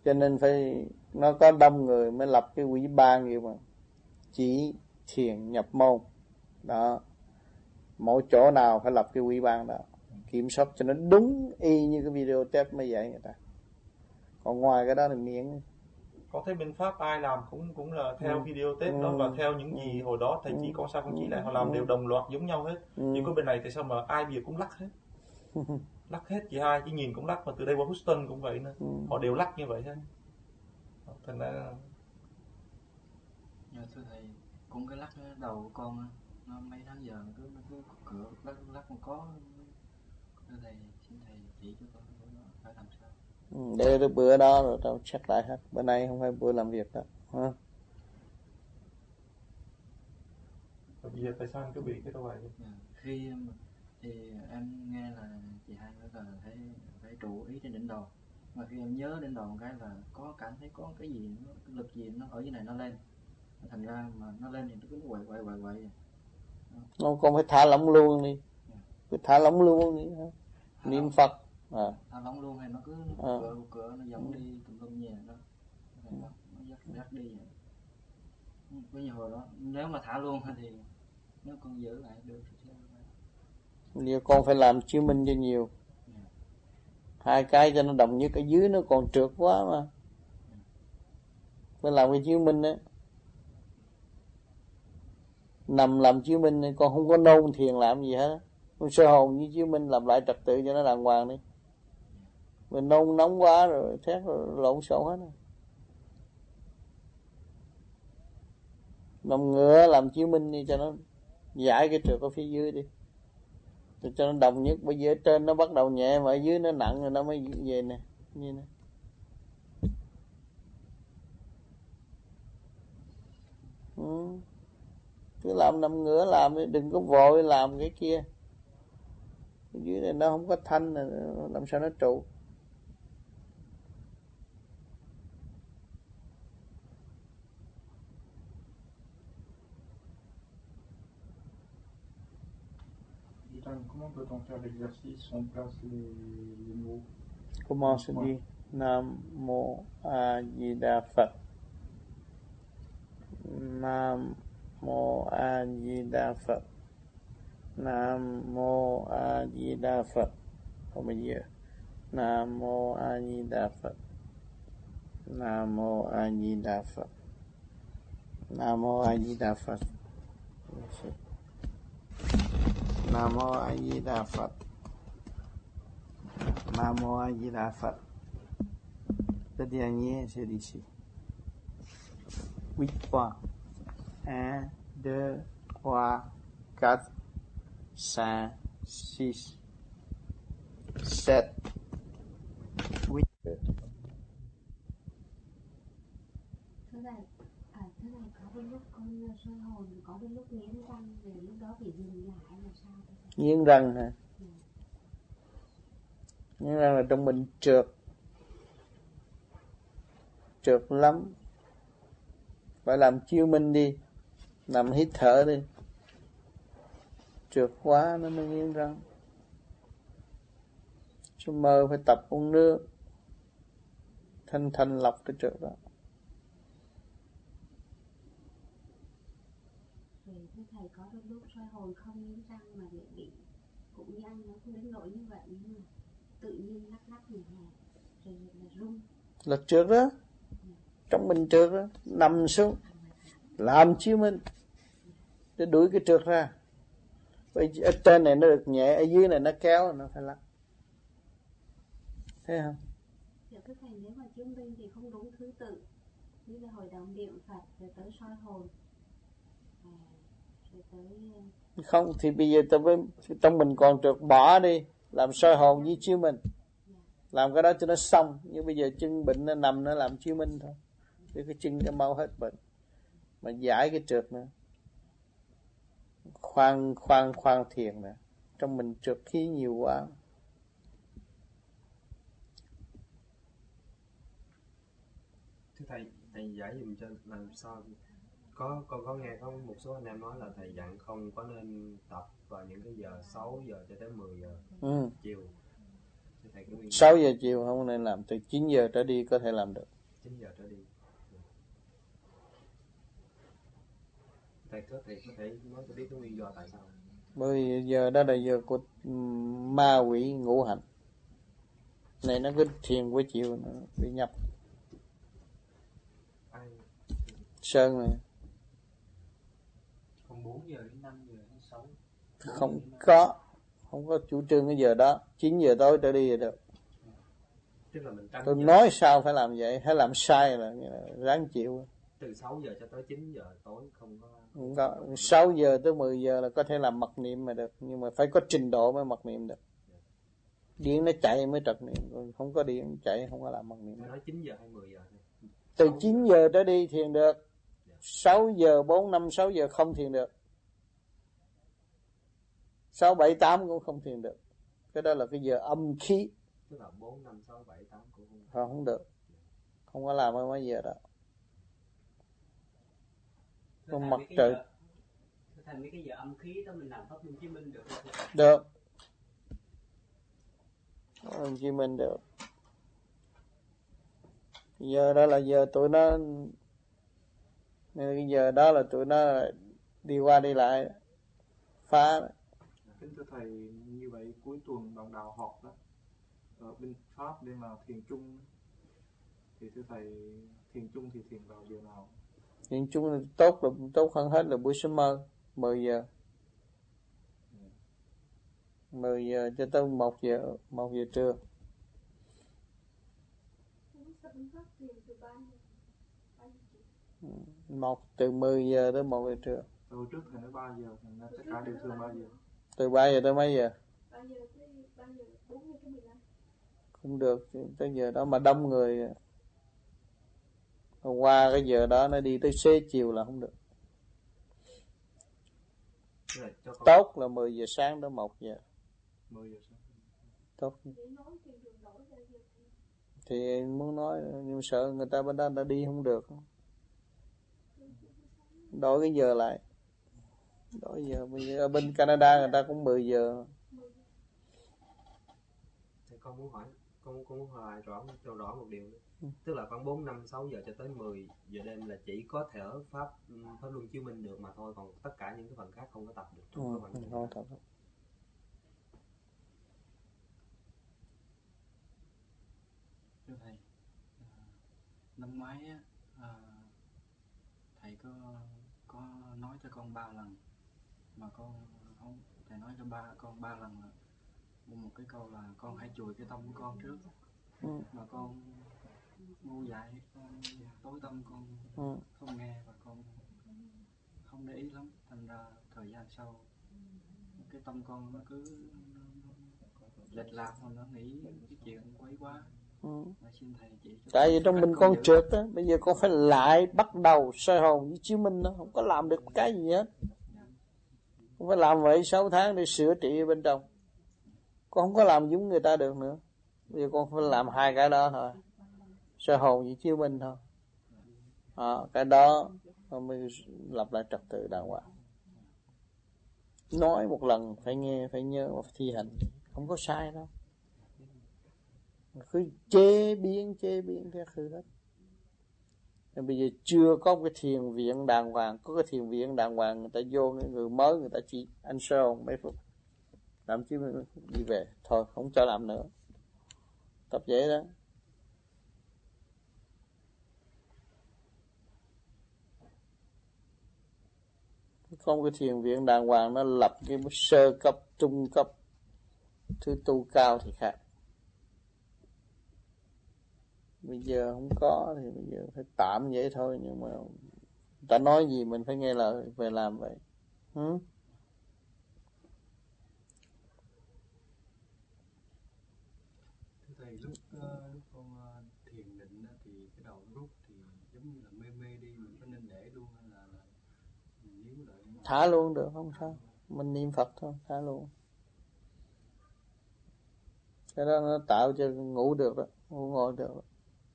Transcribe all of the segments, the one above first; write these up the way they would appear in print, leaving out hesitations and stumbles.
Cho nên phải nó có đông người mới lập cái ủy ban vậy mà, chỉ thiền nhập môn đó, mỗi chỗ nào phải lập cái ủy ban đó, kiểm soát cho nó đúng y như cái video tape mới dạy người ta. Còn ngoài cái đó thì miễn. Có thấy bên Pháp ai làm cũng là theo video tape đó và theo những gì hồi đó thầy chỉ con sao con chỉ lại, họ làm đều đồng loạt giống nhau hết. Nhưng có bên này thì sao mà ai bây giờ cũng lắc hết. Lắc hết chị hai, chỉ nhìn cũng lắc, mà từ đây qua Houston cũng vậy nữa. Họ đều lắc như vậy hết. Thành ra thưa thầy, cũng cái lắc đầu của con nó mấy tháng giờ cứ cửa lắc mà có. Thưa thầy, xin thầy chỉ cho con phải làm sao. Để được bữa đó rồi tao check lại hết. Bữa nay không phải bữa làm việc đó. Ha? Bây giờ tại sao anh cứ bị cái đó vậy? Khi thì em nghe là chị hai nói là phải trụ ý trên đỉnh đầu, mà khi em nhớ đỉnh đầu một cái là có cảm thấy có cái gì nó, cái lực gì nó ở dưới này nó lên, thành ra mà nó lên thì nó cứ quậy. Nó con phải thả lỏng luôn đi. Cứ thả lỏng luôn đi. Niệm Phật. Thả lỏng luôn hay nó cứ cửa nó giống đi tùm lum nhẹ đó. Nó dắt đi vậy. Bây giờ hồi đó nếu mà thả luôn thì nếu con giữ lại được thì Nhiều con phải làm chứng minh cho nhiều. Hai cái cho nó đồng nhất, ở dưới nó còn trượt quá mà. Phải làm cái chứng minh đó. Nằm làm chứng minh con không có nôn thiền làm gì hết. Con sơ hồn với chứng minh làm lại trật tự cho nó đàng hoàng đi. Mình nôn nóng quá rồi thét rồi lộn xộn hết rồi. Nằm ngửa làm chứng minh đi cho nó giải cái trượt ở phía dưới đi. Rồi cho nó đồng nhất. Bây giờ ở trên nó bắt đầu nhẹ mà ở dưới nó nặng rồi nó mới về nè. Như nè. Cứ làm nằm ngửa làm đi, đừng có vội làm cái kia. Ở dưới này nó không có thanh, làm sao nó trụ. Comment peut-on faire l'exercice? On place les mots. Comment se dit Nam Mô A Di Đà Phật. Nam Mô A Di Đà Phật. Nam Mô A Di Đà Phật. Không bao giờ. Nam Mô A Di Đà Phật. Nam Mô A Di Đà Phật. Nam Mô A Di Đà Phật. Nam Mô A Di Đà Phật. Nam Mô A Di Đà Phật. Le dernier, c'est d'ici. 8 fois. 1, 2, 3, 4, 5, 6, 7, 8. Thưa thầy, có đôi lúc con soi hồn, có đôi lúc nghiến răng, rồi lúc đó phải dừng lại là sao? Nghiến răng hả? Nghiến răng là trong mình trượt lắm. Phải làm chiêu minh đi, nằm hít thở đi. Trượt quá nó mới nghiến răng. Chứ mơ phải tập uống nước thanh lọc cái trượt đó. Thưa thầy, có đôi lúc soi hồn không nghiến răng mà lại bị, cũng như anh nói không đến nỗi như vậy, nhưng mà tự nhiên lắc nhẹ rồi là rung. Là trượt đó. Trong mình trượt đó, nằm xuống làm chiếu minh để đuổi cái trượt ra. Ở trên này nó được nhẹ, ở dưới này nó kéo, nó phải lắc. Thấy không? Dạ thưa thầy, nếu mà chiếu minh thì không đúng thứ tự, như là hồi đầu niệm Phật rồi tới soi hồn, rồi tới... Không thì bây giờ trong mình còn trượt, bỏ đi, làm soi hồn với chiếu minh. Làm cái đó cho nó xong. Nhưng bây giờ chân bệnh nó nằm, nó làm chiếu minh thôi, để cái chân nó mau hết bệnh mà giải cái trượt nữa. Khoan thiền nè, trong mình trượt khí nhiều quá. Thưa thầy giải dùm cho làm sao. Con có nghe có một số anh em nói là thầy dặn không có nên tập vào những cái giờ 6 giờ cho tới 10 giờ chiều. 6 giờ chiều không nên làm, từ 9 giờ trở đi có thể làm được. 9 giờ trở đi. Thầy có thể nói cho biết cái nguyên do tại sao? Bởi giờ đó là giờ của ma quỷ ngũ hành. Này nó cứ thiền buổi chiều nó bị nhập. Sơn này. Còn 4 giờ đến 5 giờ đến 6. Không có chủ trương cái giờ đó. 9 giờ tối trở đi là được. Tức là mình tôi nói sao phải làm vậy, hay làm sai là ráng chịu. Từ 6 giờ cho tới 9 giờ tối không có. 6 giờ tới 10 giờ là có thể làm mật niệm mà được, nhưng mà phải có trình độ mới mật niệm được. Điện nó chạy mới trật niệm, không có điện chạy không có làm mật niệm. Nói 9 giờ hay 10 giờ? Từ 9 giờ trở đi thiền được. 6 giờ, 4, 5, 6 giờ không thiền được. 6, 7, 8 cũng không thiền được. Cái đó là cái giờ âm khí. Tức là 4, 5, 6, 7, 8 cũng không được. Không có làm ở mấy giờ đó. Còn mặt trời. Thành mấy cái giờ âm khí đó mình làm Pháp Luân Chiếu Minh được không? Được. Pháp Luân Chiếu Minh được. Giờ đó là giờ tụi nó, nên cái giờ đó là tụi nó đi qua đi lại phá. Kính thưa thầy, như vậy cuối tuần bạn đạo họp đó ở bên Pháp để mà thiền chung, thì thưa thầy thiền chung thì thiền vào giờ nào? Thiền chung là tốt hơn hết là buổi sớm mơ 10 giờ. 10 giờ cho tới 1 giờ trưa. từ 10 giờ tới 1 giờ trưa. Hồi trước thầy nói 3 giờ, thành ra tất cả đều thường 3 giờ. Từ 3 giờ tới mấy giờ? 3 giờ tới 4 giờ tới 15. Không được, tới giờ đó mà đông người. Qua cái giờ đó nó đi tới xế chiều là không được. Tốt là 10 giờ sáng tới 1 giờ. 10 giờ sáng. Tốt. Thì muốn nói nhưng sợ người ta bên đó đã đi không được. Đổi cái giờ lại. Đổi giờ. Bây giờ ở bên Canada người ta cũng 10 giờ. Thì con muốn hỏi rõ một điều nữa. Tức là khoảng 4, 5, 6 giờ cho tới 10 giờ đêm là chỉ có thể ở Pháp Luân Chiếu Minh được mà thôi, còn tất cả những cái phần khác không có tập được. Không tập được. Thưa thầy, năm ngoái á, thầy có nói cho con 3 lần mà con không, thầy nói cho con 3 lần là một cái câu là con hãy chùi cái tâm của con trước, mà con ngu dại, con tối tâm, con không nghe và con không để ý lắm, thành ra thời gian sau cái tâm con nó cứ lệch lạc, mà nó nghĩ cái chuyện quấy quá. Xin thầy chỉ cho. Tại vì trong mình con trượt á, bây giờ con phải lại bắt đầu soi hồn với chiếu minh đó, không có làm được cái gì hết. Con phải làm vậy 6 tháng để sửa trị bên trong. Con không có làm giống người ta được nữa. Bây giờ con phải làm 2 cái đó thôi, soi hồn với chiếu minh thôi. Cái đó con mới lập lại trật tự đàng hoàng. Nói một lần phải nghe, phải nhớ và phải thi hành, không có sai đâu. Cứ chế biến theo thứ hết. Nên bây giờ chưa có cái thiền viện đàng hoàng. Có cái thiền viện đàng hoàng người ta vô, người mới người ta chỉ anh soi hồn mấy phút làm chứ đi về thôi, không cho làm nữa. Tập vậy đó. Không cái thiền viện đàng hoàng nó lập cái sơ cấp, trung cấp, thứ tu cao thì khác. Bây giờ không có thì bây giờ phải tạm vậy thôi, nhưng mà người ta nói gì mình phải nghe lời về làm vậy. Thưa thầy, lúc con thiền định thì cái đầu rút thì giống như là mê đi, mình có nên để luôn hay là mình níu lại? Thả luôn được, không sao. Mình niệm Phật thôi, thả luôn. Cái đó nó tạo cho ngủ được đó, ngủ ngồi được đó.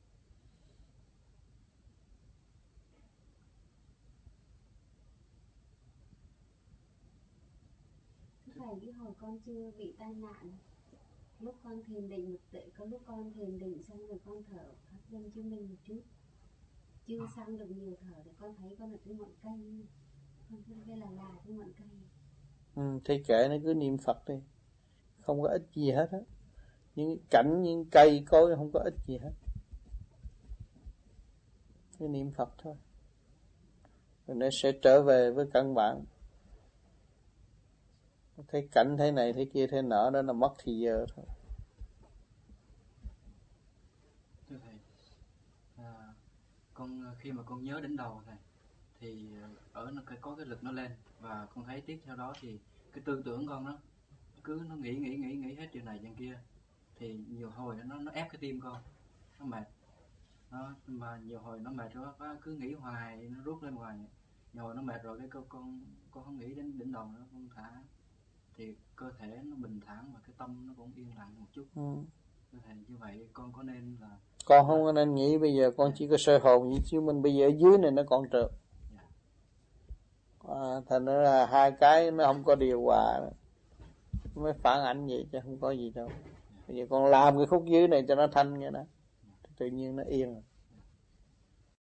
Thầy, cái hồi con chưa bị tai nạn, lúc con thiền định một tuệ, có lúc con thiền định xong rồi con thở Pháp Luân Chiếu Minh một chút, chưa sang được nhiều thở thì con thấy con ở trên ngọn cây, con thấy cái là trên ngọn cây. Thế kệ nó cứ niệm Phật đi, không có ích gì hết á. Những cảnh, những cây cối không có ích gì hết, cứ niệm Phật thôi, rồi nó sẽ trở về với căn bản. Thấy cảnh thế này thế kia thế nọ đó là mất thì giờ thôi. Thưa thầy, con khi mà con nhớ đến đầu thầy thì nó có cái lực nó lên, và con thấy tiếp theo đó thì cái tư tưởng con nó nghĩ hết chuyện này chuyện kia, thì nhiều hồi nó ép cái tim con, nó mệt, mà nhiều hồi nó mệt quá cứ nghĩ hoài, nó rút lên hoài, nhiều hồi nó mệt rồi cái con không nghĩ đến đỉnh đầu nữa, con thả thì cơ thể nó bình thản và cái tâm nó cũng yên lặng một chút. Thầy, như vậy con có nên là con không có nên nghĩ bây giờ con chỉ có soi hồn như chứ mình bây giờ ở dưới này nó còn trượt. Thành ra là hai cái nó không có điều hòa, nó mới phản ảnh vậy chứ không có gì đâu. Bây giờ con làm cái khúc dưới này cho nó thanh vậy đó, tự nhiên nó yên rồi.